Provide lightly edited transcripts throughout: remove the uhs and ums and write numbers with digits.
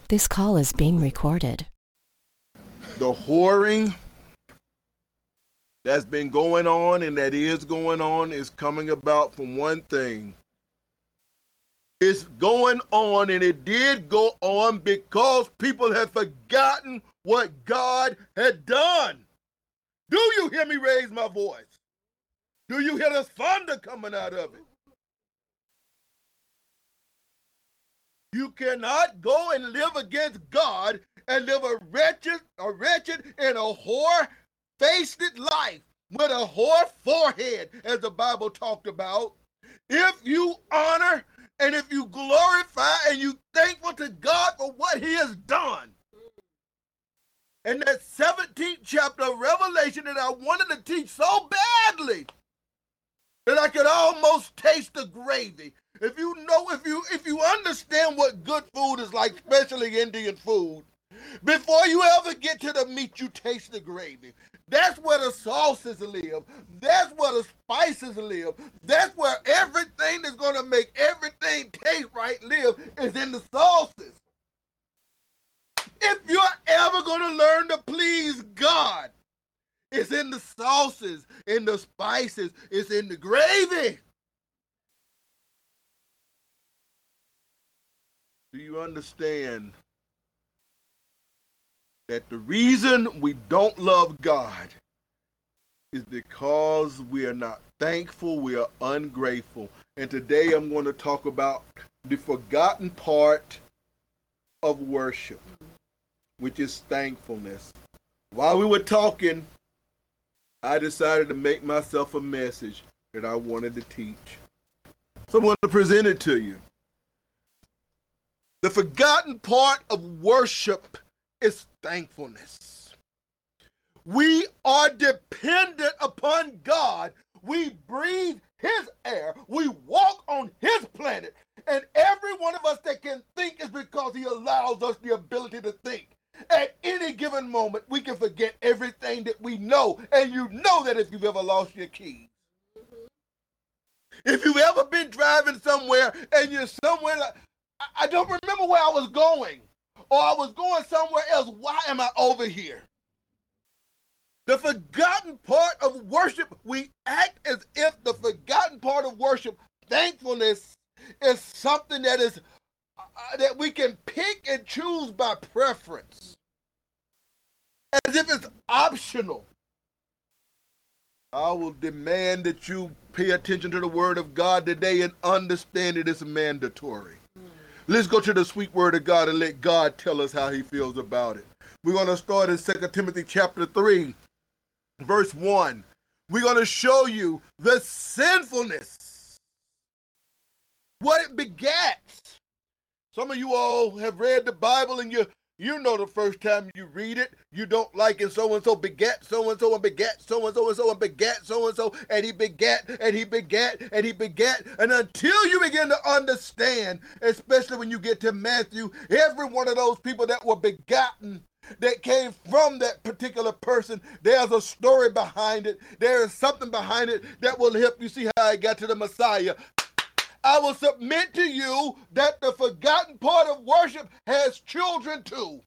This call is being recorded. The whoring that's been going on and that is going on is coming about from one thing. It's going on, and it did go on because people have forgotten what God had done. Do you hear me raise my voice? Do you hear the thunder coming out of it? You cannot go and live against God and live a wretched and a whore-faced life with a whore forehead, as the Bible talked about. If you honor and if you glorify and you thankful to God for what he has done. And that 17th chapter of Revelation that I wanted to teach so badly that I could almost taste the gravy. If you understand what good food is like, especially Indian food, before you ever get to the meat, you taste the gravy. That's where the sauces live. That's where the spices live. That's where everything that's going to make everything taste right live is in the sauces. If you're ever going to learn to please God, it's in the sauces, in the spices, it's in the gravy. Do you understand that the reason we don't love God is because we are not thankful, we are ungrateful. And today I'm going to talk about the forgotten part of worship, which is thankfulness. While we were talking, I decided to make myself a message that I wanted to teach. So I'm going to present it to you. The forgotten part of worship is thankfulness. We are dependent upon God. We breathe his air. We walk on his planet. And every one of us that can think is because he allows us the ability to think. At any given moment, we can forget everything that we know. And you know that if you've ever lost your keys. If you've ever been driving somewhere and you're somewhere like, I don't remember where I was going, or I was going somewhere else. Why am I over here? The forgotten part of worship, we act as if the forgotten part of worship, thankfulness, is something that is that we can pick and choose by preference, as if it's optional. I will demand that you pay attention to the word of God today and understand it is mandatory. Let's go to the sweet word of God and let God tell us how he feels about it. We're going to start in 2 Timothy chapter 3, verse 1. We're going to show you the sinfulness, what it begats. Some of you all have read the Bible and you know the first time you read it, you don't like it. So-and-so begat so-and-so and begat so-and-so and so and begat so-and-so and he begat and he begat and he begat. And until you begin to understand, especially when you get to Matthew, every one of those people that were begotten, that came from that particular person, there's a story behind it. There is something behind it that will help you see how I got to the Messiah. I will submit to you that the forgotten part of worship has children too.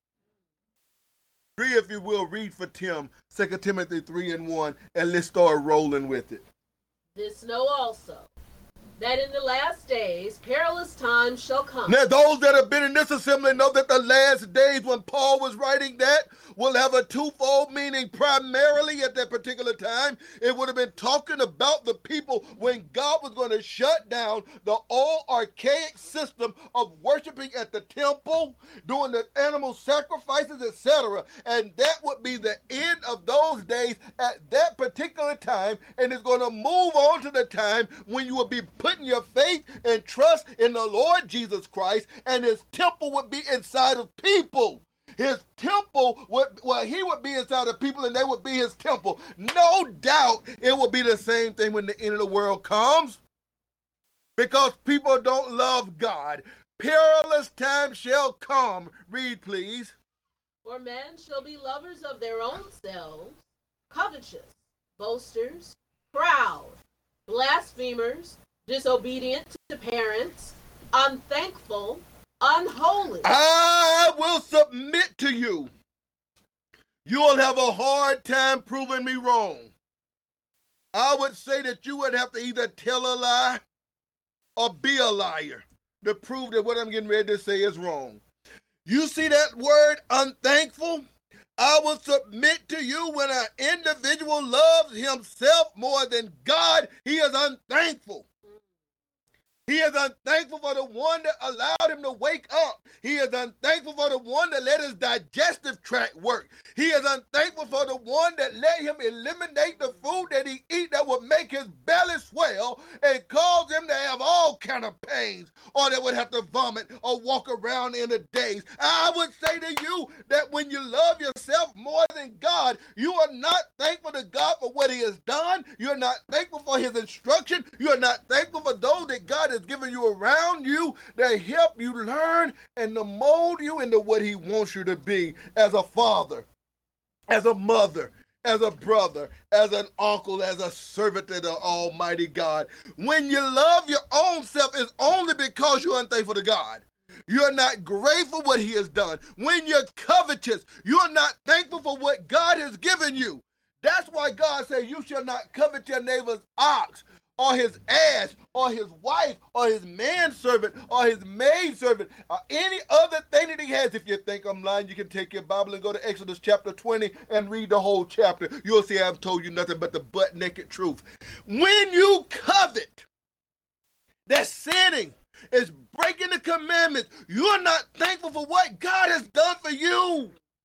Three, if you will, read for Tim, 2 Timothy 3 and 1, and let's start rolling with it. This know also, that in the last days perilous times shall come. Now, those that have been in this assembly know that the last days when Paul was writing that will have a twofold meaning. Primarily at that particular time, it would have been talking about the people when God was going to shut down the old archaic system of worshiping at the temple, doing the animal sacrifices, etc. And that would be the end of those days at that particular time. And it's going to move on to the time when you will be putting your faith and trust in the Lord Jesus Christ, and his temple would be inside of people. His temple he would be inside of people and they would be his temple. No doubt it will be the same thing when the end of the world comes, because people don't love God. Perilous times shall come. Read, please. For men shall be lovers of their own selves, covetous, boasters, proud, blasphemers, disobedient to parents, unthankful, unholy. I will submit to you. You'll have a hard time proving me wrong. I would say that you would have to either tell a lie or be a liar to prove that what I'm getting ready to say is wrong. You see that word unthankful? I will submit to you when an individual loves himself more than God, he is unthankful. He is unthankful for the one that allowed him to wake up. He is unthankful for the one that let his digestive tract work. He is unthankful for the one that let him eliminate the food that he eat that would make his belly swell and cause him to have all kind of pains, or that would have to vomit or walk around in a daze. I would say to you that when you love yourself more than God, you are not thankful to God for what he has done. You're not thankful for his instruction. You're not thankful for those that God has given you around you that help you learn and to mold you into what he wants you to be as a father, as a mother, as a brother, as an uncle, as a servant to the Almighty God. When you love your own self, it's only because you're unthankful to God. You're not grateful for what he has done. When you're covetous, you're not thankful for what God has given you. That's why God said you shall not covet your neighbor's ox, or his ass, or his wife, or his manservant, or his maidservant, or any other thing that he has. If you think I'm lying, you can take your Bible and go to Exodus chapter 20 and read the whole chapter. You'll see I've told you nothing but the butt-naked truth. When you covet, that's sinning. It's breaking the commandments. You're not thankful for what God has done for you.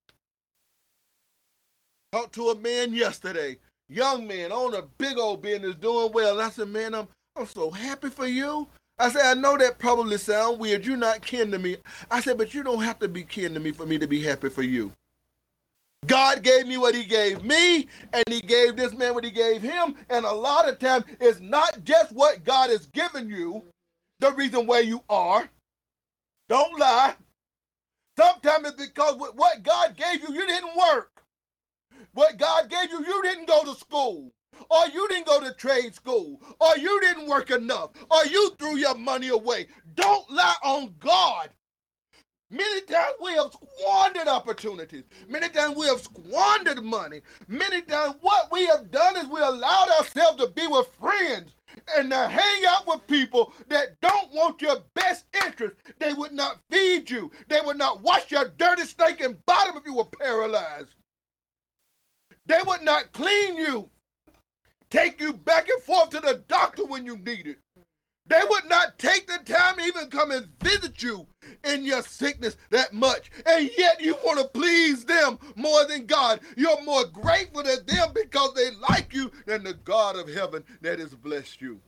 Talked to a man yesterday. Young man on a big old business doing well. And I said, man, I'm so happy for you. I said, I know that probably sounds weird. You're not kin to me. I said, but you don't have to be kin to me for me to be happy for you. God gave me what he gave me, and he gave this man what he gave him. And a lot of times, it's not just what God has given you, the reason where you are. Don't lie. Sometimes it's because with what God gave you, you didn't work. What God gave you, you didn't go to school, or you didn't go to trade school, or you didn't work enough, or you threw your money away. Don't lie on God. Many times we have squandered opportunities. Many times we have squandered money. Many times what we have done is we allowed ourselves to be with friends and to hang out with people that don't want your best interest. They would not feed you. They would not wash your dirty, stinking bottom if you were paralyzed. They would not clean you, take you back and forth to the doctor when you need it. They would not take the time to even come and visit you in your sickness that much. And yet you want to please them more than God. You're more grateful to them because they like you than the God of heaven that has blessed you.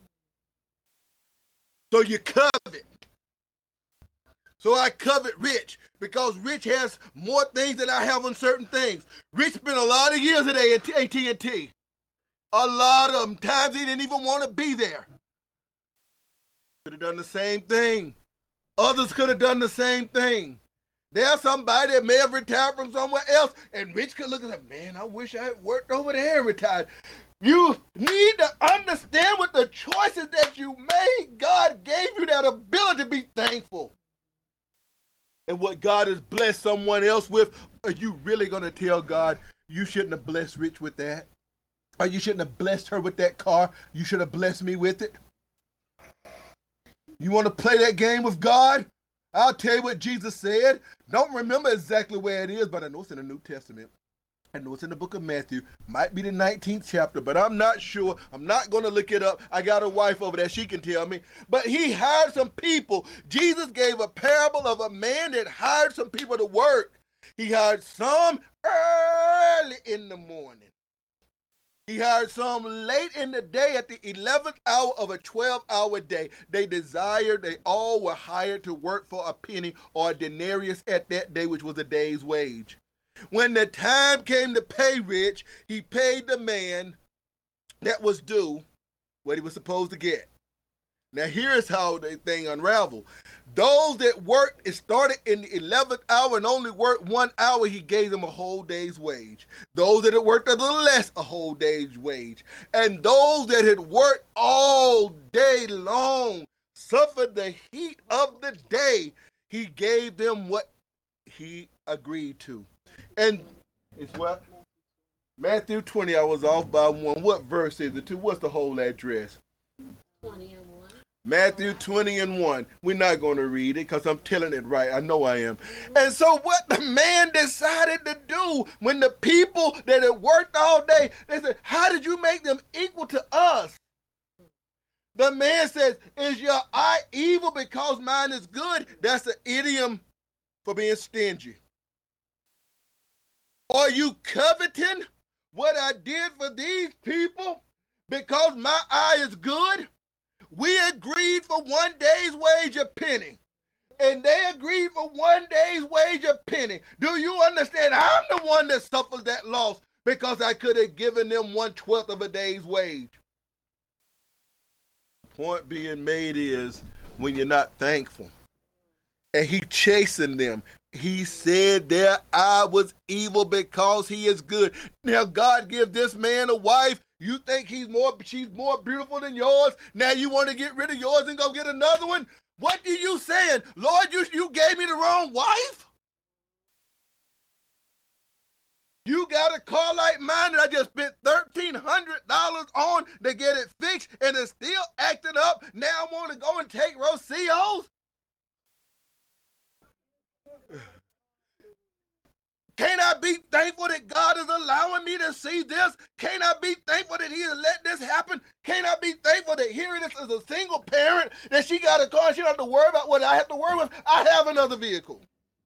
So you covet. So I covet Rich because Rich has more things than I have on certain things. Rich spent a lot of years at AT&T. A lot of them. Times he didn't even want to be there. Could have done the same thing. Others could have done the same thing. There's somebody that may have retired from somewhere else, and Rich could look at them, man, I wish I had worked over there and retired. You need to understand with the choices that you made, God gave you that ability to be thankful. And what God has blessed someone else with, are you really going to tell God you shouldn't have blessed Rich with that? Or you shouldn't have blessed her with that car? You should have blessed me with it? You want to play that game with God? I'll tell you what Jesus said. Don't remember exactly where it is, but I know it's in the New Testament. I know it's in the book of Matthew. Might be the 19th chapter, but I'm not sure. I'm not going to look it up. I got a wife over there. She can tell me. But he hired some people. Jesus gave a parable of a man that hired some people to work. He hired some early in the morning. He hired some late in the day at the 11th hour of a 12-hour day. They all were hired to work for a penny or a denarius at that day, which was a day's wage. When the time came to pay Rich, he paid the man that was due what he was supposed to get. Now here's how the thing unraveled. Those that worked, it started in the 11th hour and only worked 1 hour, he gave them a whole day's wage. Those that had worked a little less, a whole day's wage. And those that had worked all day long, suffered the heat of the day, he gave them what he agreed to. And it's what? Matthew 20, I was off by one. What verse is it to? What's the whole address? 20 and 1. Matthew 20 and 1. We're not going to read it because I'm telling it right. I know I am. And so what the man decided to do when the people that had worked all day, they said, how did you make them equal to us? The man says, is your eye evil because mine is good? That's an idiom for being stingy. Are you coveting what I did for these people because my eye is good? We agreed for 1 day's wage a penny. And they agreed for 1 day's wage a penny. Do you understand? I'm the one that suffers that loss because I could have given them 1/12 of a day's wage. The point being made is when you're not thankful. And he chastened them. He said their eye was evil because he is good. Now God give this man a wife. You think she's more beautiful than yours? Now you want to get rid of yours and go get another one? What are you saying? Lord, you gave me the wrong wife? You got a car like mine that I just spent $1,300 on to get it fixed and it's still acting up. Now I want to go and take Rosio's? Can't I be thankful that God is allowing me to see this? Can't I be thankful that he has let this happen? Can't I be thankful that hearing this as a single parent, that she got a car and she don't have to worry about what I have to worry with? I have another vehicle.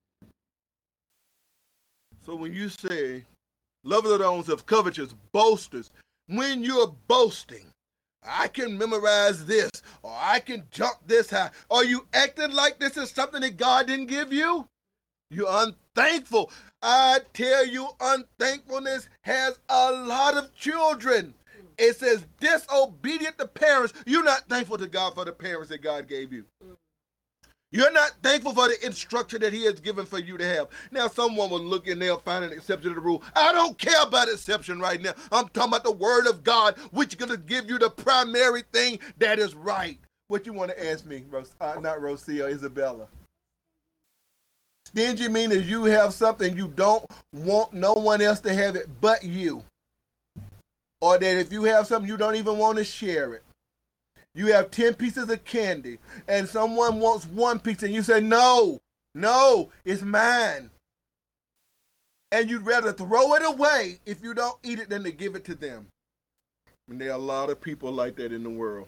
So when you say, lovers of their own self, covetous, boasters, when you're boasting, I can memorize this, or I can jump this high. Are you acting like this is something that God didn't give you? You're unthankful. I tell you, unthankfulness has a lot of children. It says disobedient to parents. You're not thankful to God for the parents that God gave you. You're not thankful for the instruction that he has given for you to have. Now, someone will look and they'll find an exception to the rule. I don't care about exception right now. I'm talking about the word of God, which is going to give you the primary thing that is right. What you want to ask me, not Rosia, Isabella? Stingy means is you have something you don't want no one else to have it but you. Or that if you have something you don't even want to share it. You have 10 pieces of candy and someone wants one piece and you say, no, it's mine. And you'd rather throw it away if you don't eat it than to give it to them. And there are a lot of people like that in the world.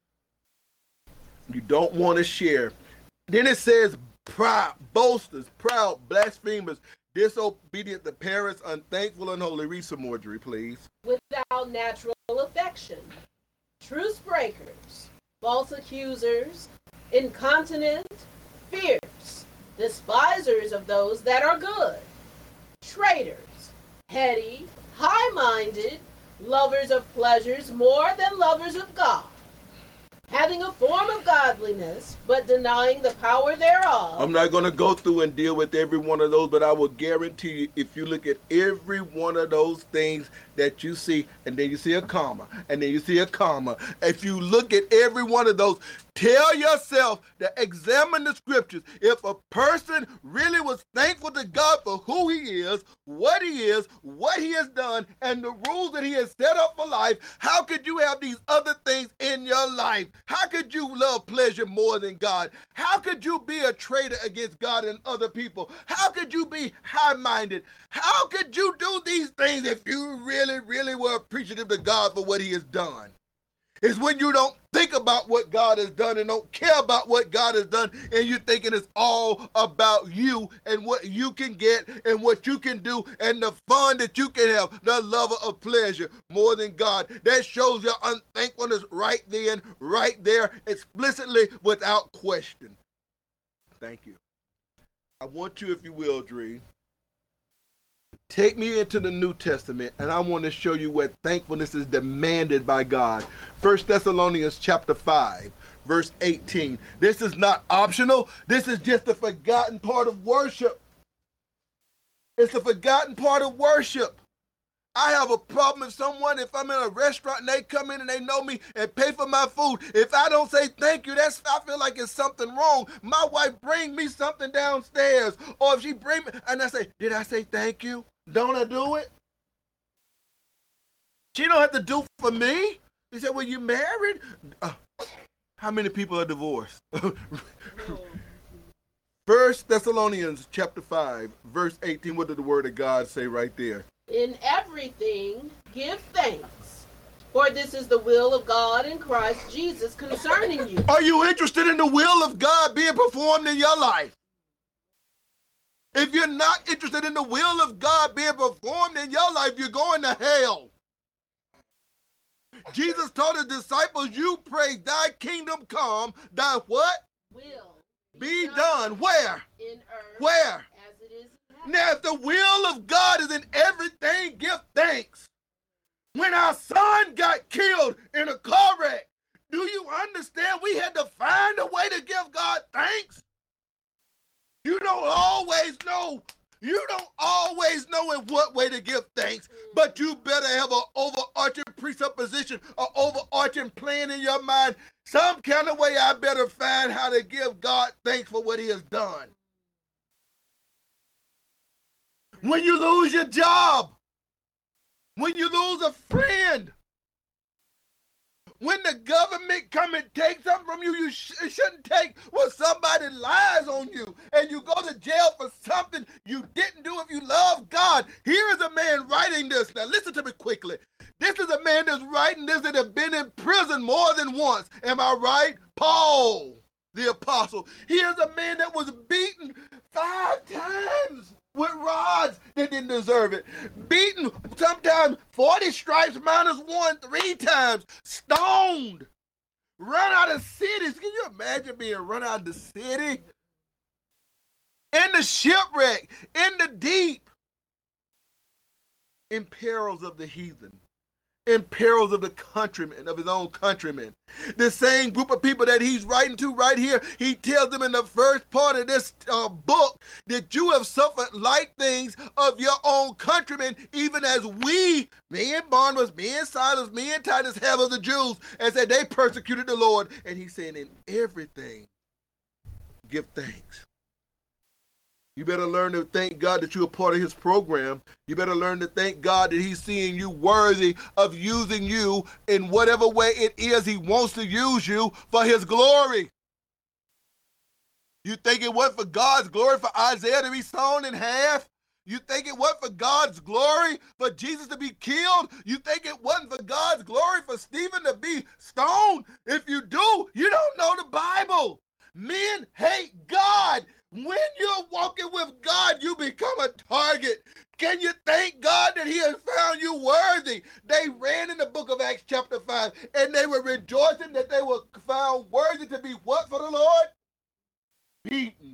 You don't want to share. Then it says, proud, boasters, proud, blasphemers, disobedient to parents, unthankful, unholy. Read some more, Dree, please. Without natural affection, truce breakers, false accusers, incontinent, fierce, despisers of those that are good, traitors, heady, high-minded, lovers of pleasures more than lovers of God, having a form of godliness, but denying the power thereof. I'm not going to go through and deal with every one of those, but I will guarantee you, if you look at every one of those things that you see, and then you see a comma, and then you see a comma, if you look at every one of those, tell yourself to examine the scriptures. If a person really was thankful to God for who he is, what he has done, and the rules that he has set up for life, how could you have these other things in your life? How could you love pleasure more than God? How could you be a traitor against God and other people? How could you be high-minded? How could you do these things if you really were appreciative to God for what he has done? It's when you don't think about what God has done and don't care about what God has done, and you're thinking it's all about you and what you can get and what you can do and the fun that you can have, the lover of pleasure more than God. That shows your unthankfulness right then, right there, explicitly, without question. Thank you. I want you, if you will, Dree, take me into the New Testament, and I want to show you what thankfulness is demanded by God. 1 Thessalonians chapter 5, verse 18. This is not optional. This is just a forgotten part of worship. It's a forgotten part of worship. I have a problem if I'm in a restaurant and they come in and they know me and pay for my food. If I don't say thank you, I feel like it's something wrong. My wife bring me something downstairs, or if she bring me, and I say, did I say thank you? Don't I do it? She don't have to do for me. He said, well, you married? How many people are divorced? 1 Thessalonians chapter 5, verse 18, what did the word of God say right there? In everything, give thanks, for this is the will of God in Christ Jesus concerning you. Are you interested in the will of God being performed in your life? If you're not interested in the will of God being performed in your life, you're going to hell. Jesus told his disciples, you pray, thy kingdom come, thy what? Will Be done. Where? in earth Where? as it is in heaven. Now, if the will of God is in everything, give thanks. When our son got killed in a car wreck, do you understand we had to find a way to give God thanks? You don't always know. You don't always know in what way to give thanks, but you better have an overarching presupposition, an overarching plan in your mind. Some kind of way I better find how to give God thanks for what he has done. When you lose your job, when you lose a friend, when the government come and take something from you, you shouldn't take when somebody lies on you and you go to jail for something you didn't do if you love God. Here is a man writing this. Now listen to me quickly. This is a man that's writing this that has been in prison more than once. Am I right? Paul, the apostle. Here's a man that was beaten 5 times with rods that didn't deserve it. Beaten sometimes 40 stripes minus 1, 3 times. Stoned. Run out of cities. Can you imagine being run out of the city? In the shipwreck. In the deep. In perils of the heathen. In perils of the countrymen, of his own countrymen. The same group of people that he's writing to right here, he tells them in the first part of this book that you have suffered like things of your own countrymen, even as we, me and Barnabas, me and Silas, me and Titus have of the Jews, and said they persecuted the Lord. And he's saying in everything, give thanks. You better learn to thank God that you're a part of his program. You better learn to thank God that he's seeing you worthy of using you in whatever way it is he wants to use you for his glory. You think it wasn't for God's glory for Isaiah to be sawn in half? You think it wasn't for God's glory for Jesus to be killed? You think it wasn't for God's glory for Stephen to be stoned? If you do, you don't know the Bible. Men hate God. When you're walking with God, you become a target. Can you thank God that he has found you worthy? They ran in the book of Acts chapter 5, and they were rejoicing that they were found worthy to be what for the Lord? Beaten.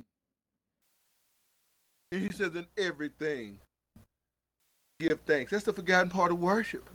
And he says in everything, give thanks. That's the forgotten part of worship.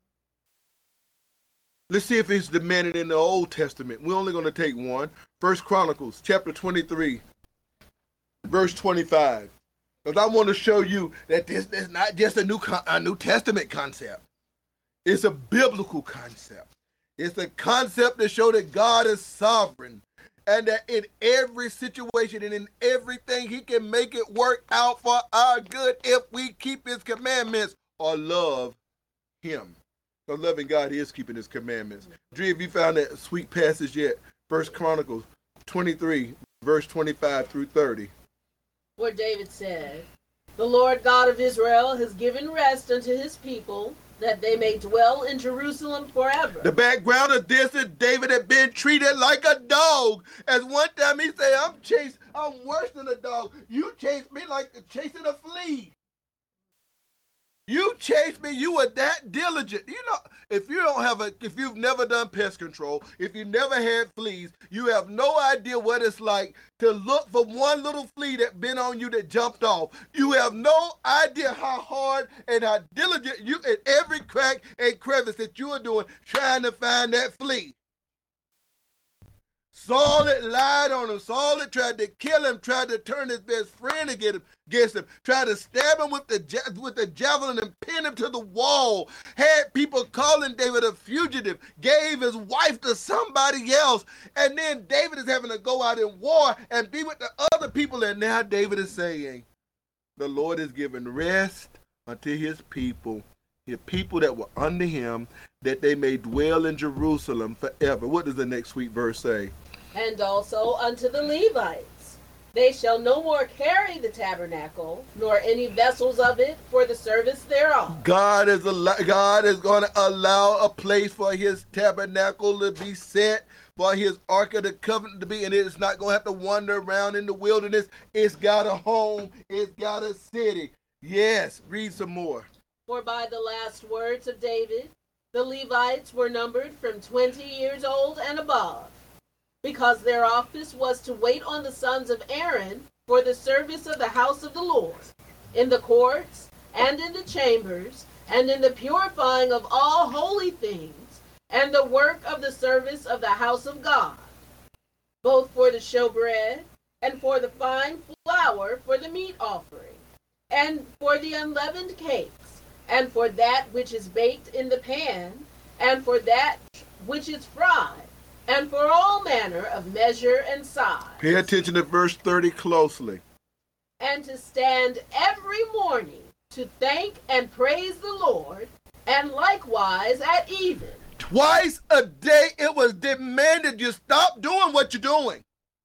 Let's see if it's demanded in the Old Testament. We're only going to take one. 1 Chronicles chapter 23. Verse 25, because I want to show you that this is not just a New Testament concept. It's a biblical concept. It's a concept to show that God is sovereign and that in every situation and in everything, he can make it work out for our good if we keep his commandments or love him. So loving God is keeping his commandments. Dre, have you found that sweet passage yet? 1 Chronicles 23, verse 25 through 30. Where David said, the Lord God of Israel has given rest unto his people, that they may dwell in Jerusalem forever. The background of this is David had been treated like a dog. As one time he said, I'm worse than a dog. You chased me like chasing a flea. You chased me, you were that diligent. You know, if you've never done pest control, if you never had fleas, you have no idea what it's like to look for one little flea that been on you that jumped off. You have no idea how hard and how diligent you in every crack and crevice that you are doing trying to find that flea. Saul had lied on him. Saul had tried to kill him, tried to turn his best friend against him, tried to stab him with the javelin and pin him to the wall, had people calling David a fugitive, gave his wife to somebody else, and then David is having to go out in war and be with the other people, and now David is saying, the Lord is giving rest unto his people that were under him, that they may dwell in Jerusalem forever. What does the next sweet verse say? And also unto the Levites, they shall no more carry the tabernacle, nor any vessels of it for the service thereof. God is going to allow a place for his tabernacle to be set, for his Ark of the Covenant to be, and it's not going to have to wander around in the wilderness. It's got a home. It's got a city. Yes, read some more. For by the last words of David, the Levites were numbered from 20 years old and above, because their office was to wait on the sons of Aaron for the service of the house of the Lord, in the courts, and in the chambers, and in the purifying of all holy things, and the work of the service of the house of God, both for the showbread, and for the fine flour for the meat offering, and for the unleavened cakes, and for that which is baked in the pan, and for that which is fried, and for all manner of measure and size. Pay attention to verse 30 closely. And to stand every morning to thank and praise the Lord, and likewise at even. Twice a day it was demanded you stop doing what you're doing.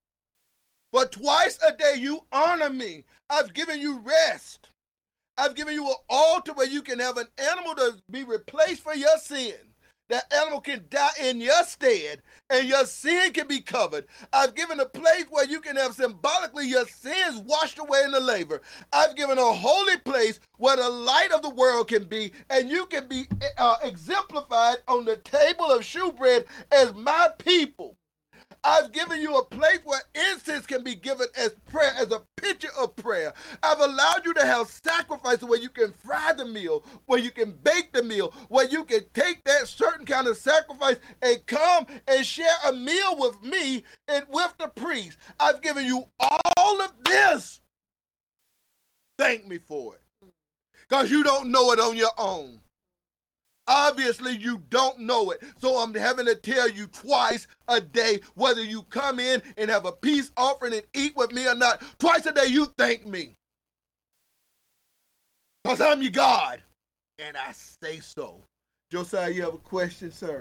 But twice a day you honor me. I've given you rest. I've given you an altar where you can have an animal to be replaced for your sin. That animal can die in your stead, and your sin can be covered. I've given a place where you can have symbolically your sins washed away in the laver. I've given a holy place where the light of the world can be, and you can be exemplified on the table of shewbread as my people. I've given you a place where incense can be given as prayer, as a picture of prayer. I've allowed you to have sacrifices where you can fry the meal, where you can bake the meal, where you can take that certain kind of sacrifice and come and share a meal with me and with the priest. I've given you all of this. Thank me for it. Because you don't know it on your own. Obviously, you don't know it. So I'm having to tell you twice a day, whether you come in and have a peace offering and eat with me or not, twice a day you thank me. Because I'm your God. And I say so. Josiah, you have a question, sir?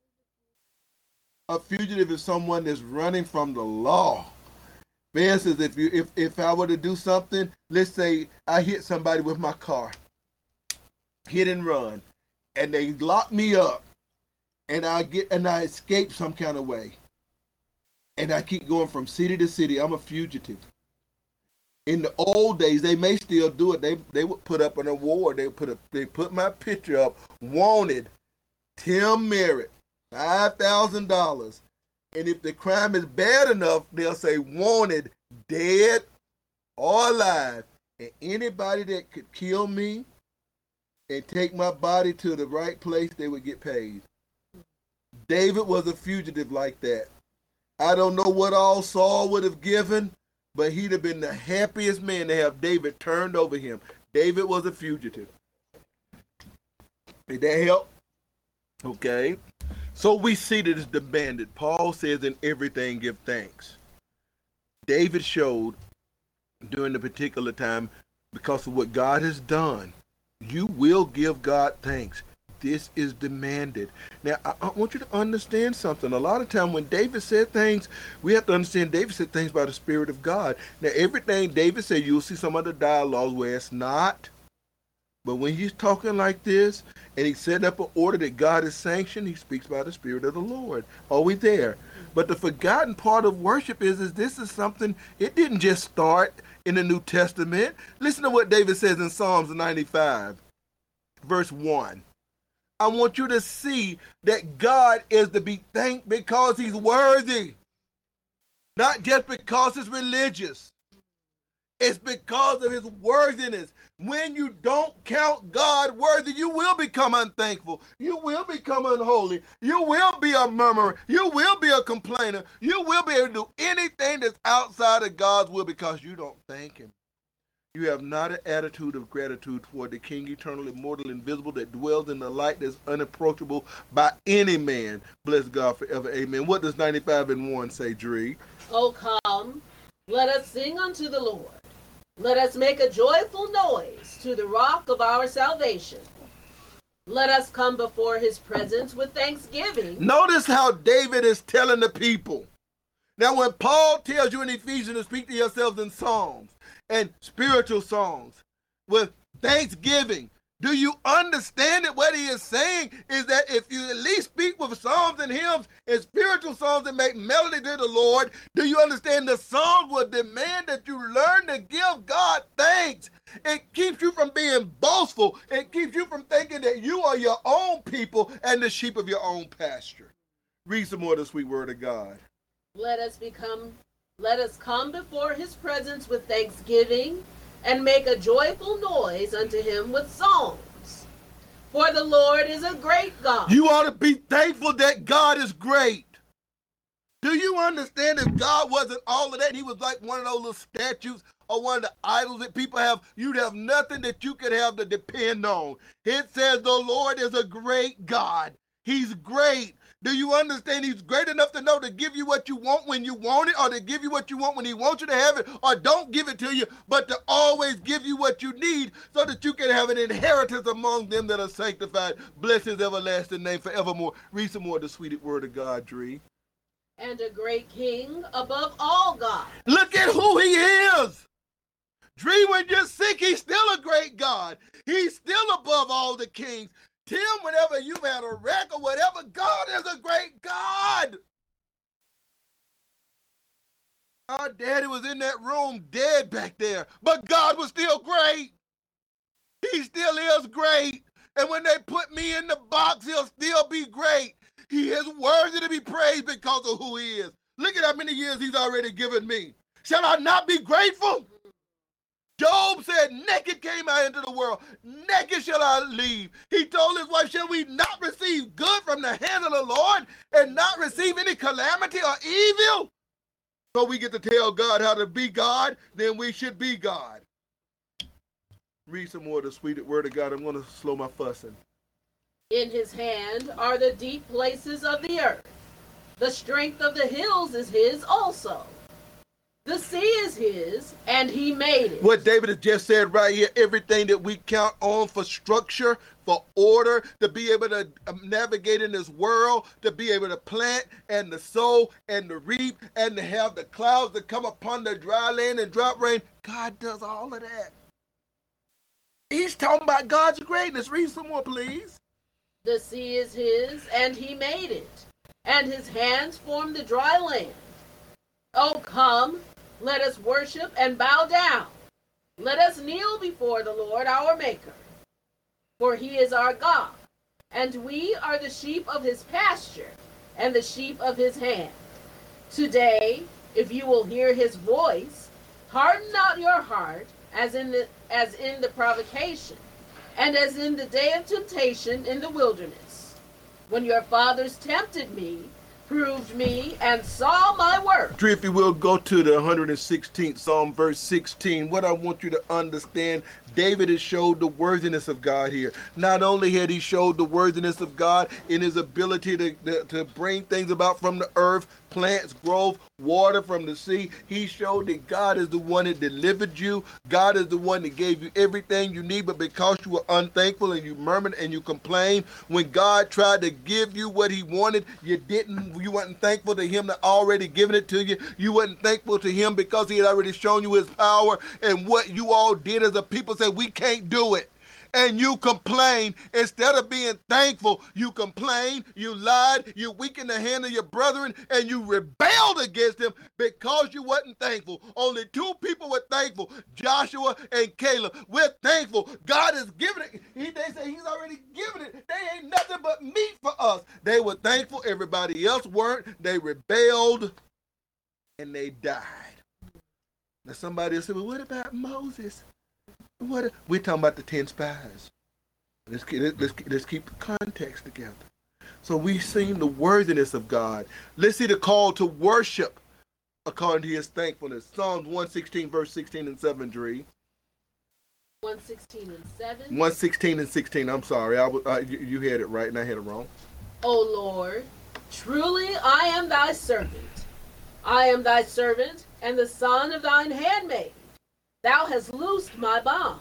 A fugitive is someone that's running from the law. For instance, if I were to do something, let's say I hit somebody with my car, hit and run, and they lock me up, and I escape some kind of way, and I keep going from city to city. I'm a fugitive. In the old days, they may still do it. They would put up an award. They put my picture up. Wanted, Tim Merritt, $5,000. And if the crime is bad enough, they'll say wanted, dead or alive. And anybody that could kill me and take my body to the right place, they would get paid. David was a fugitive like that. I don't know what all Saul would have given, but he'd have been the happiest man to have David turned over him. David was a fugitive. Did that help? Okay. So we see that it's demanded. Paul says in everything give thanks. David showed during the particular time, because of what God has done, you will give God thanks. This is demanded. Now, I want you to understand something. A lot of time when David said things, we have to understand David said things by the Spirit of God. Now, everything David said, you'll see some other dialogues where it's not. But when he's talking like this, and he's setting up an order that God has sanctioned, he speaks by the Spirit of the Lord. Are we there? But the forgotten part of worship is this is something, it didn't just start in the New Testament. Listen to what David says in Psalms 95, verse 1. I want you to see that God is to be thanked because he's worthy. Not just because it's religious. It's because of his worthiness. When you don't count God worthy, you will become unthankful. You will become unholy. You will be a murmurer. You will be a complainer. You will be able to do anything that's outside of God's will because you don't thank him. You have not an attitude of gratitude toward the King, eternal, immortal, invisible, that dwells in the light that's unapproachable by any man. Bless God forever. Amen. What does 95:1 say, Dree? O come, let us sing unto the Lord. Let us make a joyful noise to the rock of our salvation. Let us come before his presence with thanksgiving. Notice how David is telling the people. Now, when Paul tells you in Ephesians to speak to yourselves in psalms and spiritual songs with thanksgiving, do you understand that what he is saying is that if you at least speak with psalms and hymns and spiritual songs that make melody to the Lord, do you understand the psalms will demand that you learn to give God thanks? It keeps you from being boastful. It keeps you from thinking that you are your own people and the sheep of your own pasture. Read some more of the sweet word of God. Let us come before his presence with thanksgiving and make a joyful noise unto him with songs. For the Lord is a great God. You ought to be thankful that God is great. Do you understand if God wasn't all of that, and he was like one of those little statues or one of the idols that people have, you'd have nothing that you could have to depend on. It says the Lord is a great God. He's great. Do you understand he's great enough to know to give you what you want when you want it, or to give you what you want when he wants you to have it, or don't give it to you, but to always give you what you need so that you can have an inheritance among them that are sanctified. Bless his everlasting name forevermore. Read some more of the sweet word of God, Dree. And a great king above all gods. Look at who he is. Dree, when you're sick, he's still a great God. He's still above all the kings. Tim, whenever you've had a wreck or whatever, God is a great God. Our daddy was in that room dead back there, but God was still great. He still is great. And when they put me in the box, he'll still be great. He is worthy to be praised because of who he is. Look at how many years he's already given me. Shall I not be grateful? Job said, naked came I into the world, naked shall I leave. He told his wife, shall we not receive good from the hand of the Lord and not receive any calamity or evil? So we get to tell God how to be God, then we should be God. Read some more of the sweet word of God. I'm going to slow my fussing. In his hand are the deep places of the earth. The strength of the hills is his also. The sea is his, and he made it. What David has just said right here, everything that we count on for structure, for order, to be able to navigate in this world, to be able to plant and to sow and to reap and to have the clouds that come upon the dry land and drop rain, God does all of that. He's talking about God's greatness. Read some more, please. The sea is his, and he made it, and his hands formed the dry land. Oh, come, let us worship and bow down. Let us kneel before the Lord our Maker. For he is our God, and we are the sheep of his pasture, and the sheep of his hand. Today, if you will hear his voice, harden not your heart, as in the provocation, and as in the day of temptation in the wilderness, when your fathers tempted me, proved me, and saw my work. If you will, go to the 116th Psalm, verse 16. What I want you to understand, David has showed the worthiness of God here. Not only had he showed the worthiness of God in his ability to bring things about from the earth, plants, growth, water from the sea, he showed that God is the one that delivered you. God is the one that gave you everything you need, but because you were unthankful and you murmured and you complained, when God tried to give you what he wanted, you weren't thankful to him that already given it to you. You weren't thankful to him because he had already shown you his power, and what you all did as a people said, we can't do it. And you complain. Instead of being thankful, you complain, you lied, you weakened the hand of your brethren, and you rebelled against him because you wasn't thankful. Only two people were thankful, Joshua and Caleb. We're thankful. God has given it. They say he's already given it. They ain't nothing but meat for us. They were thankful. Everybody else weren't. They rebelled and they died. Now somebody will say, well, what about Moses? We're talking about the 10 spies. Let's keep the context together. So we've seen the worthiness of God. Let's see the call to worship according to his thankfulness. Psalms 116, verse 16 and 7, Dree. 116 and 7. 116 and 16. I'm sorry. You had it right and I had it wrong. O Lord, truly I am thy servant. I am thy servant and the son of thine handmaid. Thou hast loosed my bonds.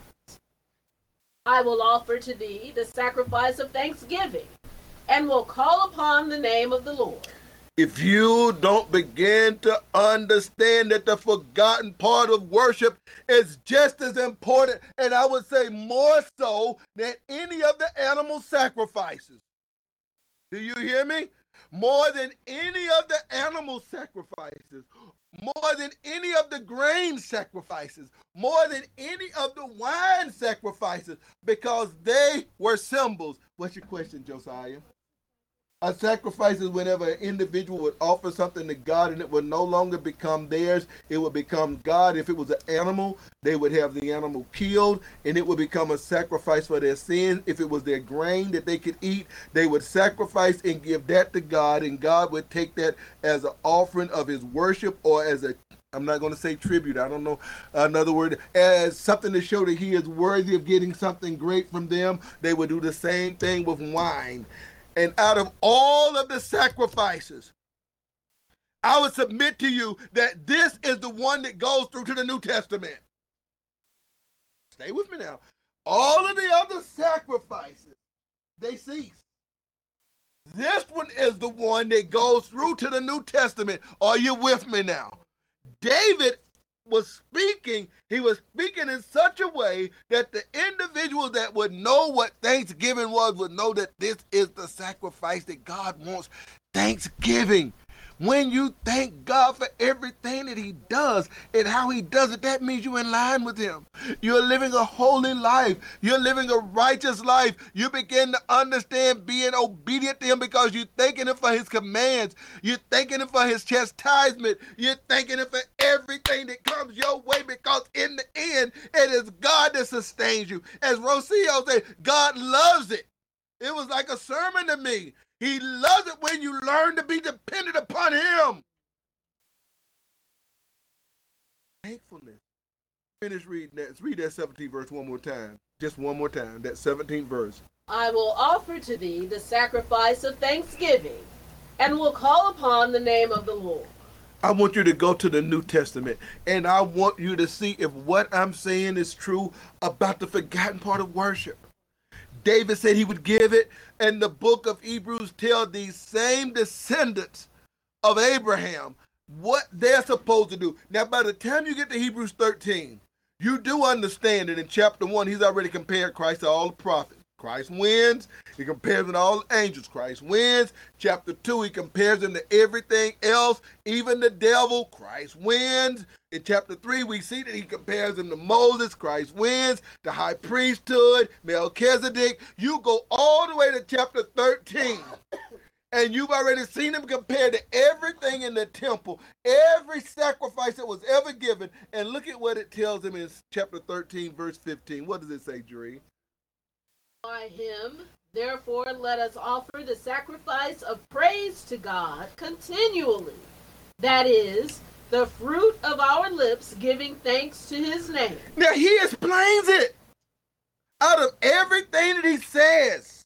I will offer to thee the sacrifice of thanksgiving and will call upon the name of the Lord. If you don't begin to understand that the forgotten part of worship is just as important, and I would say more so than any of the animal sacrifices. Do you hear me? More than any of the animal sacrifices, more than any of the grain sacrifices, more than any of the wine sacrifices, because they were symbols. What's your question, Josiah? A sacrifice is whenever an individual would offer something to God and it would no longer become theirs, it would become God. If it was an animal, they would have the animal killed and it would become a sacrifice for their sins. If it was their grain that they could eat, they would sacrifice and give that to God, and God would take that as an offering of his worship, or as I'm not going to say tribute, I don't know another word, as something to show that he is worthy of getting something great from them. They would do the same thing with wine. And out of all of the sacrifices, I would submit to you that this is the one that goes through to the New Testament. Stay with me now. All of the other sacrifices, they cease. This one is the one that goes through to the New Testament. Are you with me now? David was speaking, he was speaking in such a way that the individual that would know what Thanksgiving was would know that this is the sacrifice that God wants. Thanksgiving. When you thank God for everything that he does and how he does it, that means you're in line with him. You're living a holy life. You're living a righteous life. You begin to understand being obedient to him because you're thanking him for his commands. You're thanking him for his chastisement. You're thanking him for everything that comes your way, because in the end, it is God that sustains you. As Rocio said, God loves it. It was like a sermon to me. He loves it when you learn to be dependent upon him. Thankfulness. Finish reading that. Let's read that 17th verse one more time. Just one more time. That 17th verse. I will offer to thee the sacrifice of thanksgiving and will call upon the name of the Lord. I want you to go to the New Testament, and I want you to see if what I'm saying is true about the forgotten part of worship. David said he would give it, and the book of Hebrews tells these same descendants of Abraham what they're supposed to do. Now, by the time you get to Hebrews 13, you do understand that in chapter 1, he's already compared Christ to all the prophets. Christ wins. He compares him to all the angels. Christ wins. Chapter 2, he compares him to everything else, even the devil. Christ wins. In chapter 3, we see that he compares him to Moses. Christ wins. The high priesthood, Melchizedek. You go all the way to chapter 13, and you've already seen him compared to everything in the temple, every sacrifice that was ever given. And look at what it tells him in chapter 13, verse 15. What does it say, Jerry? By him, therefore, let us offer the sacrifice of praise to God continually. That is, the fruit of our lips giving thanks to his name. Now he explains it. Out of everything that he says,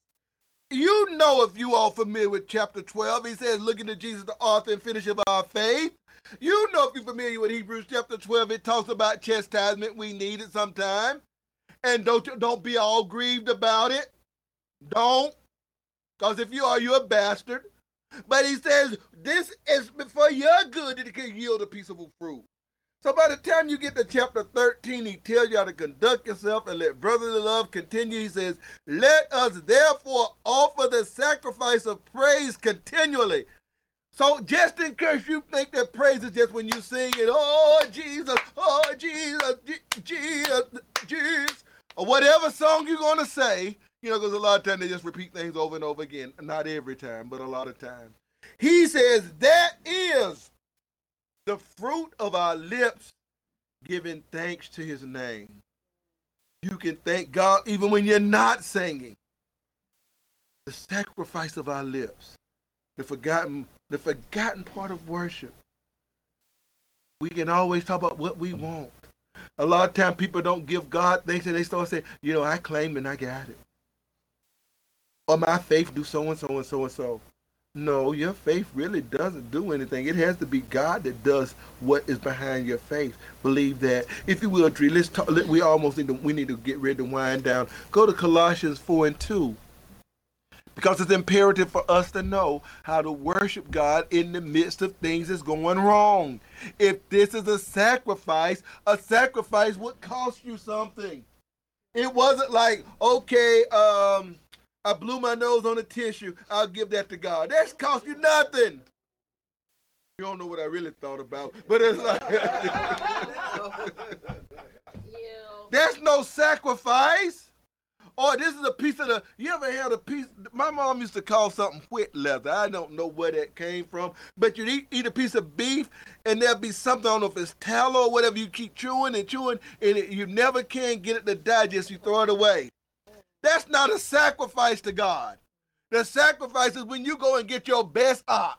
you know, if you are familiar with chapter 12, he says, looking to Jesus, the author and finisher of our faith. You know, if you're familiar with Hebrews chapter 12, it talks about chastisement. We need it sometime. And don't be all grieved about it. Don't. Because if you are, you're a bastard. But he says, this is for your good that it can yield a peaceable fruit. So by the time you get to chapter 13, he tells you how to conduct yourself and let brotherly love continue. He says, let us therefore offer the sacrifice of praise continually. So just in case you think that praise is just when you sing it, oh, Jesus, Jesus, Jesus, or whatever song you're going to say, you know, because a lot of times they just repeat things over and over again. Not every time, but a lot of times. He says that is the fruit of our lips giving thanks to his name. You can thank God even when you're not singing. The sacrifice of our lips, the forgotten part of worship. We can always talk about what we want. A lot of times people don't give God thanks and they start saying, I claim and I got it. Or my faith do so and so and so and so. No, your faith really doesn't do anything. It has to be God that does what is behind your faith. Believe that. If you will, Dree, let's talk. We need to get ready to wind down. Go to Colossians 4:2. Because it's imperative for us to know how to worship God in the midst of things that's going wrong. If this is a sacrifice would cost you something. It wasn't like, okay, I blew my nose on a tissue, I'll give that to God. That's cost you nothing. You don't know what I really thought about, but it's like, there's no sacrifice. Or this is a piece of you ever had a piece, my mom used to call something wet leather. I don't know where that came from, but you eat a piece of beef and there'll be something, I don't know if it's tallow or whatever, you keep chewing and you never can get it to digest, you throw it away. That's not a sacrifice to God. The sacrifice is when you go and get your best ox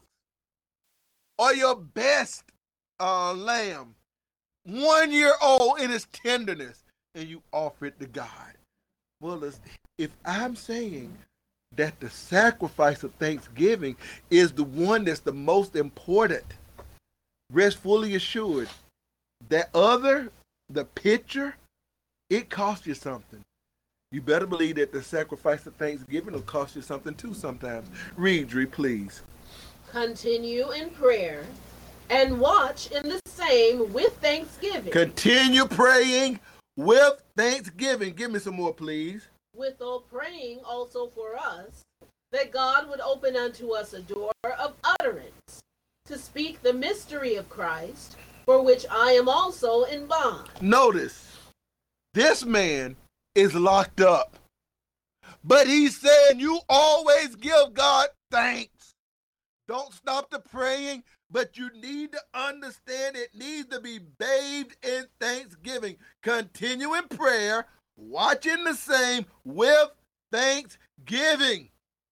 or your best lamb, 1 year old in its tenderness, and you offer it to God. Well, if I'm saying that the sacrifice of thanksgiving is the one that's the most important, rest fully assured that the picture, it costs you something. You better believe that the sacrifice of thanksgiving will cost you something too sometimes. Read, Dree, please. Continue in prayer and watch in the same with thanksgiving. Continue praying with thanksgiving. Give me some more, please. Withal praying also for us, that God would open unto us a door of utterance, to speak the mystery of Christ, for which I am also in bond. Notice, this man is locked up, but he's saying you always give God thanks. Don't stop the praying, but you need to understand it needs to be bathed in thanksgiving. Continue in prayer, watching the same with thanksgiving.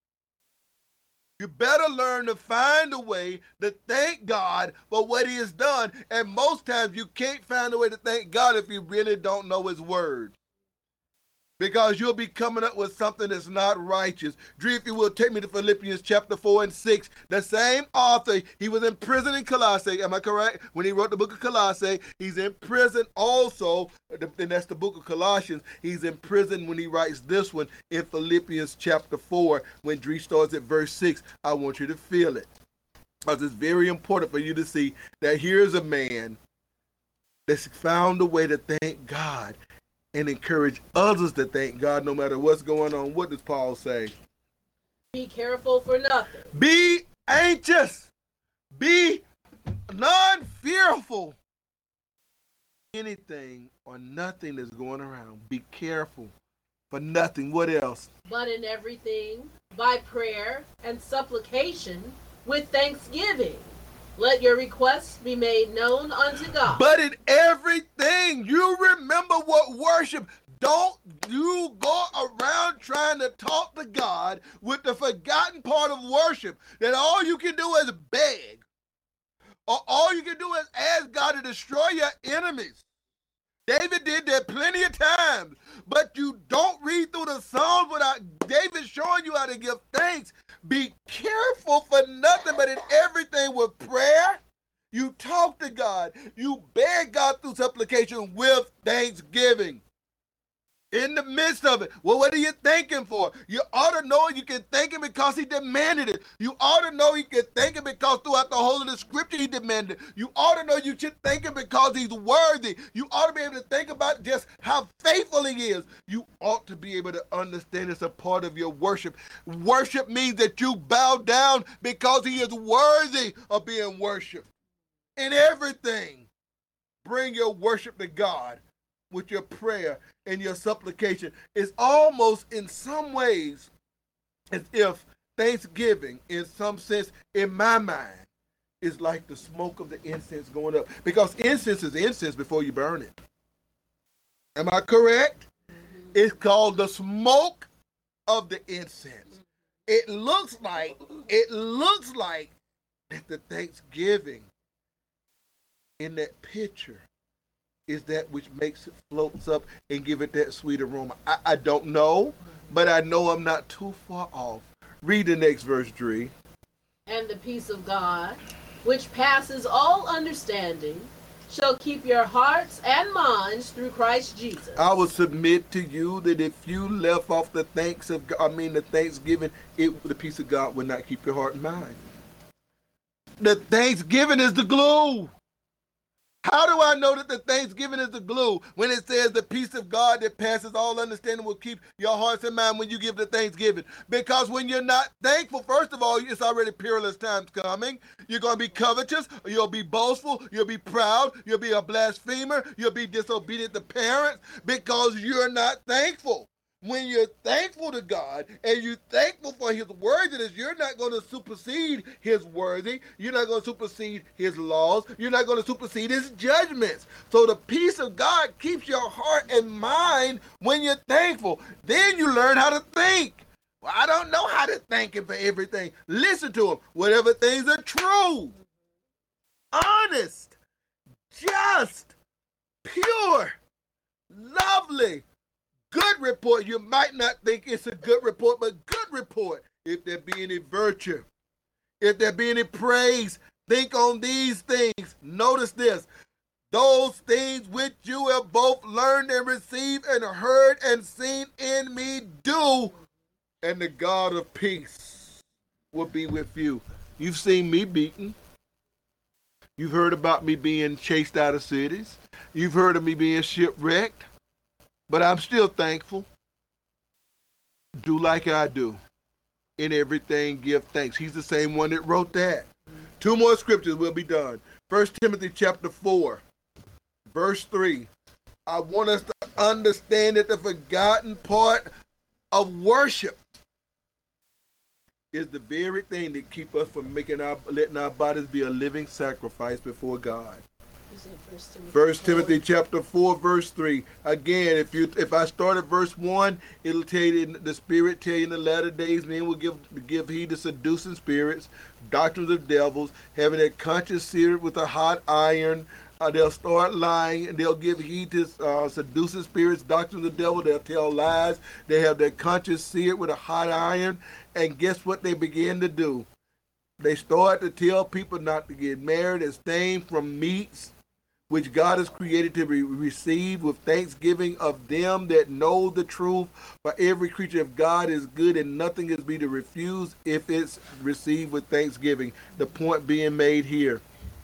You better learn to find a way to thank God for what he has done. And most times you can't find a way to thank God if you really don't know his word. Because you'll be coming up with something that's not righteous. Dree, if you will, take me to Philippians chapter 4 and 6. The same author, he was in prison in Colossae. Am I correct? When he wrote the book of Colossae, he's in prison also. And that's the book of Colossians. He's in prison when he writes this one in Philippians chapter 4. When Dree starts at verse 6, I want you to feel it. Because it's very important for you to see that here's a man that's found a way to thank God and encourage others to thank God no matter what's going on. What does Paul say? Be careful for nothing. Be anxious. Be non-fearful. Anything or nothing that's going around. Be careful for nothing. What else? But in everything, by prayer and supplication, with thanksgiving, let your requests be made known unto God. But in everything, you remember what worship. Don't you go around trying to talk to God with the forgotten part of worship, that all you can do is beg. Or all you can do is ask God to destroy your enemies. David did that plenty of times. But you don't read through the Psalms without David showing you how to give thanks. Be careful for nothing, but in everything with prayer, you talk to God. You beg God through supplication with thanksgiving. In the midst of it, well, what are you thanking for? You ought to know you can thank him because he demanded it. You ought to know you can thank him because throughout the whole of the scripture he demanded it. You ought to know you should thank him because he's worthy. You ought to be able to think about just how faithful he is. You ought to be able to understand it's a part of your worship. Worship means that you bow down because he is worthy of being worshiped. In everything, bring your worship to God with your prayer and your supplication. It's almost in some ways as if thanksgiving, in some sense, in my mind, is like the smoke of the incense going up. Because incense is incense before you burn it. Am I correct? It's called the smoke of the incense. It looks like that the thanksgiving in that picture is that which makes it floats up and give it that sweet aroma. I don't know, but I know I'm not too far off. Read the next verse, Dree. And the peace of God, which passes all understanding, shall keep your hearts and minds through Christ Jesus. I will submit to you that if you left off the the thanksgiving, the peace of God would not keep your heart and mind. The thanksgiving is the glue. How do I know that the thanksgiving is the glue when it says the peace of God that passes all understanding will keep your hearts and mind when you give the thanksgiving? Because when you're not thankful, first of all, it's already perilous times coming. You're going to be covetous, you'll be boastful, you'll be proud, you'll be a blasphemer, you'll be disobedient to parents because you're not thankful. When you're thankful to God and you're thankful for his worthiness, you're not going to supersede his worthy. You're not going to supersede his laws. You're not going to supersede his judgments. So the peace of God keeps your heart and mind when you're thankful. Then you learn how to think. Well, I don't know how to thank him for everything. Listen to him. Whatever things are true, honest, just, pure, lovely, good report. You might not think it's a good report, but good report. If there be any virtue, if there be any praise, think on these things. Notice this. Those things which you have both learned and received and heard and seen in me do, and the God of peace will be with you. You've seen me beaten. You've heard about me being chased out of cities. You've heard of me being shipwrecked. But I'm still thankful. Do like I do. In everything, give thanks. He's the same one that wrote that. 2 more scriptures will be done. 1 Timothy chapter 4, verse 3. I want us to understand that the forgotten part of worship is the very thing that keep us from letting our bodies be a living sacrifice before God. 1 Timothy chapter 4, verse 3. Again, if I start at verse 1, it'll tell you, the Spirit tell you in the latter days, men will give heed to seducing spirits, doctrines of devils, having their conscience seared with a hot iron. They'll start lying, and they'll give heed to seducing spirits, doctrines of the devil. They'll tell lies. They have their conscience seared with a hot iron. And guess what they begin to do? They start to tell people not to get married, abstain from meats which God has created to be received with thanksgiving of them that know the truth. For every creature of God is good, and nothing is to be refused if it's received with thanksgiving. The point being made here,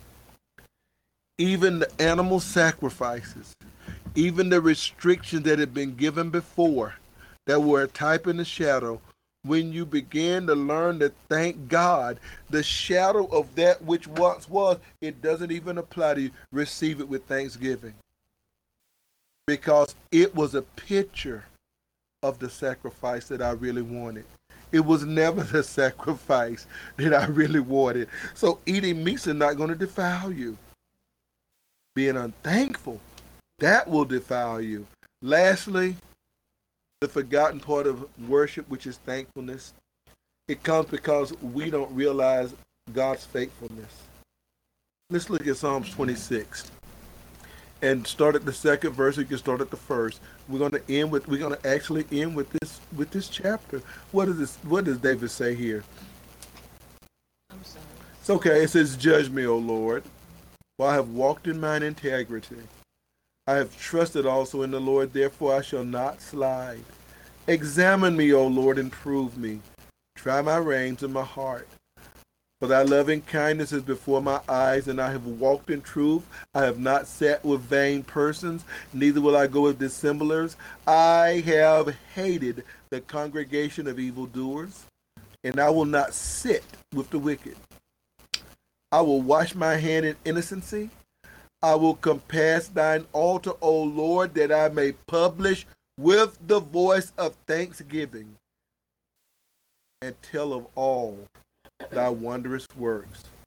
even the animal sacrifices, even the restrictions that had been given before, that were a type and a shadow, when you begin to learn to thank God, the shadow of that which once was, it doesn't even apply to you. Receive it with thanksgiving. Because it was a picture of the sacrifice that I really wanted. It was never the sacrifice that I really wanted. So eating meats is not going to defile you. Being unthankful, that will defile you. Lastly, the forgotten part of worship, which is thankfulness, it comes because we don't realize God's faithfulness. Let's look at Psalms 26 and start at the second verse. We can start at the first. We're going to actually end with this chapter. What does David say here? I'm sorry. It's okay. It says, "Judge me, O Lord, for I have walked in mine integrity. I have trusted also in the Lord, therefore I shall not slide. Examine me, O Lord, and prove me. Try my reins and my heart. For thy loving kindness is before my eyes, and I have walked in truth. I have not sat with vain persons, neither will I go with dissemblers. I have hated the congregation of evildoers, and I will not sit with the wicked. I will wash my hand in innocency. I will compass thine altar, O Lord, that I may publish with the voice of thanksgiving and tell of all thy wondrous works.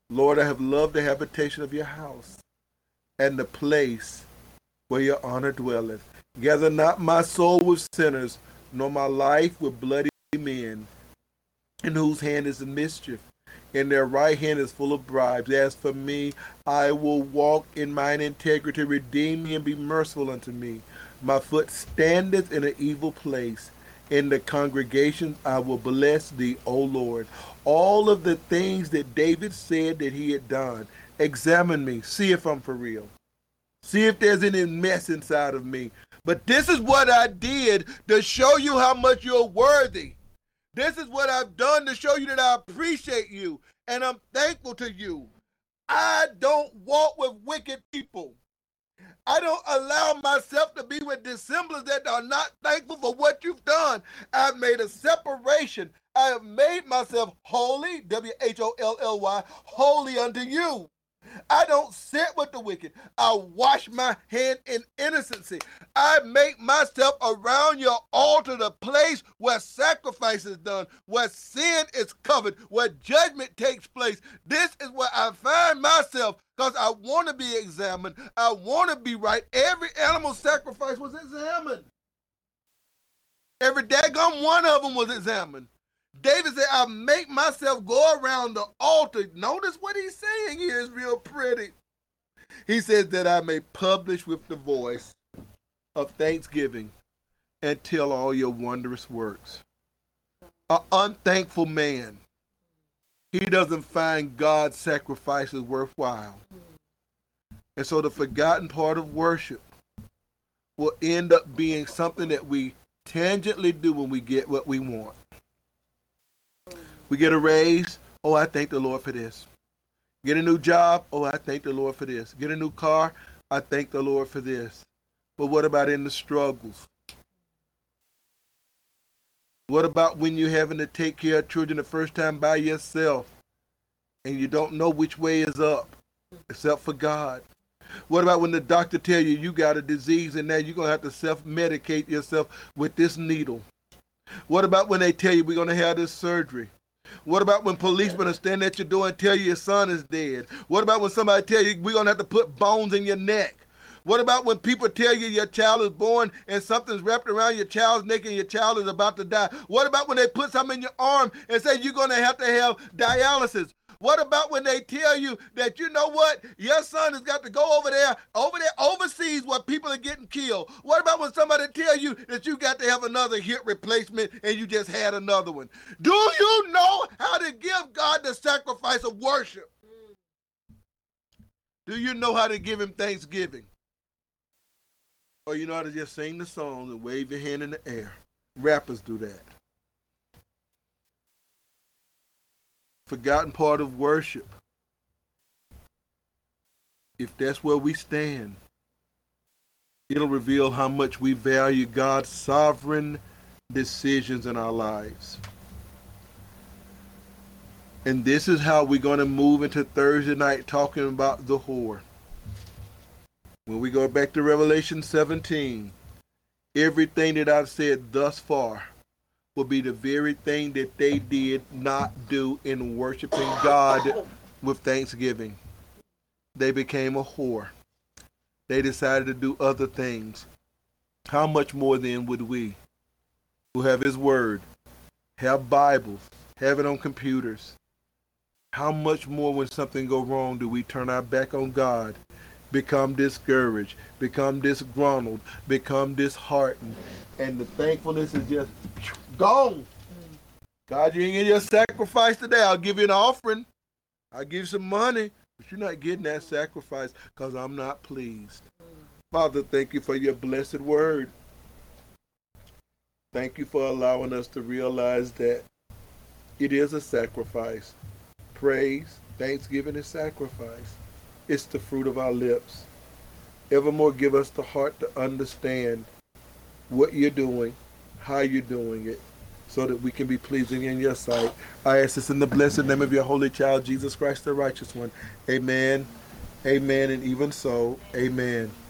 Lord, I have loved the habitation of your house and the place where your honor dwelleth. Gather not my soul with sinners, nor my life with bloody men, in whose hand is the mischief, and their right hand is full of bribes. As for me, I will walk in mine integrity. Redeem me and be merciful unto me. My foot standeth in an evil place. In the congregation I will bless thee, O Lord. All of the things that David said that he had done, examine me, see if I'm for real. See if there's any mess inside of me. But this is what I did to show you how much you're worthy. This is what I've done to show you that I appreciate you and I'm thankful to you. I don't walk with wicked people. I don't allow myself to be with dissemblers that are not thankful for what you've done. I've made a separation. I have made myself holy, W-H-O-L-L-Y, holy unto you. I don't sit with the wicked. I wash my hand in innocency. I make myself around your altar the place where sacrifice is done, where sin is covered, where judgment takes place. This is where I find myself because I want to be examined. I want to be right. Every animal sacrifice was examined. Every daggone one of them was examined. David said, I make myself go around the altar. Notice what he's saying here is real pretty. He says that I may publish with the voice of thanksgiving and tell all your wondrous works. An unthankful man, he doesn't find God's sacrifices worthwhile. And so the forgotten part of worship will end up being something that we tangentially do when we get what we want. We get a raise, oh, I thank the Lord for this. Get a new job, oh, I thank the Lord for this. Get a new car, I thank the Lord for this. But what about in the struggles? What about when you're having to take care of children the first time by yourself and you don't know which way is up except for God? What about when the doctor tells you you got a disease and now you're going to have to self-medicate yourself with this needle? What about when they tell you we're going to have this surgery? What about when policemen are standing at your door and tell you your son is dead? What about when somebody tell you we're going to have to put bones in your neck? What about when people tell you your child is born and something's wrapped around your child's neck and your child is about to die? What about when they put something in your arm and say you're going to have dialysis? What about when they tell you that, you know what, your son has got to go over there overseas where people are getting killed? What about when somebody tell you that you got to have another hip replacement and you just had another one? Do you know how to give God the sacrifice of worship? Do you know how to give him thanksgiving? Or you know how to just sing the songs and wave your hand in the air? Rappers do that. Forgotten part of worship. If that's where we stand, it'll reveal how much we value God's sovereign decisions in our lives. And this is how we're going to move into Thursday night talking about the whore. When we go back to Revelation 17, everything that I've said thus far will be the very thing that they did not do in worshiping God with thanksgiving. They became a whore. They decided to do other things. How much more then would we, who have his word, have Bibles, have it on computers, how much more when something go wrong do we turn our back on God, become discouraged, become disgruntled, become disheartened, and the thankfulness is just gone. God, you ain't getting your sacrifice today. I'll give you an offering. I'll give you some money, but you're not getting that sacrifice because I'm not pleased. Father, thank you for your blessed word. Thank you for allowing us to realize that it is a sacrifice. Praise, thanksgiving, and sacrifice. It's the fruit of our lips. Evermore give us the heart to understand what you're doing, how you're doing it, so that we can be pleasing in your sight. I ask this in the blessed name of your holy child, Jesus Christ, the righteous one. Amen, amen, and even so, amen.